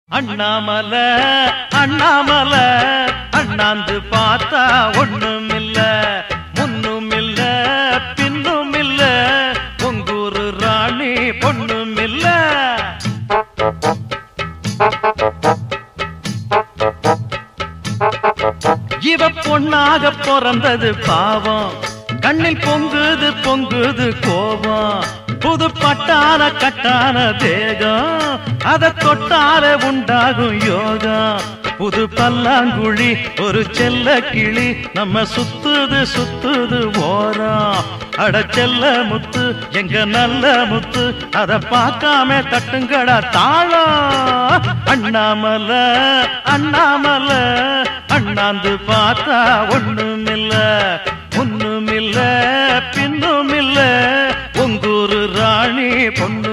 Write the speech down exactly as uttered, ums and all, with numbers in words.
அண்ணாமல அண்ணாமல அண்ணாந்து பார்த்தா ஒண்ணும் இல்ல, முன்னும் இல்ல பின்னும் இல்ல, பொங்கூரு ராணி பொண்ணும் இல்ல. இவ பொண்ணாக பிறந்தது பாவம், கண்ணில் பொங்குது பொங்குது கோபம், புது பட்டான கட்டான தேகம், அத தொட்டால உண்டாகும் யோகம். புது பல்லாங்குழி ஒரு செல்ல கிளி நம்ம சுத்துது சுத்துது ஓரம். அட செல்ல முத்து எங்க நல்ல முத்து, அத பார்க்காம தட்டுங்கடா தாளம். அண்ணாமல அண்ணாமல அண்ணாந்து பார்த்தா ஒண்ணும் இல்ல, முன்னும் இல்ல பின்னும் இல்ல, பொங்கூரு ராணி பொண்ணு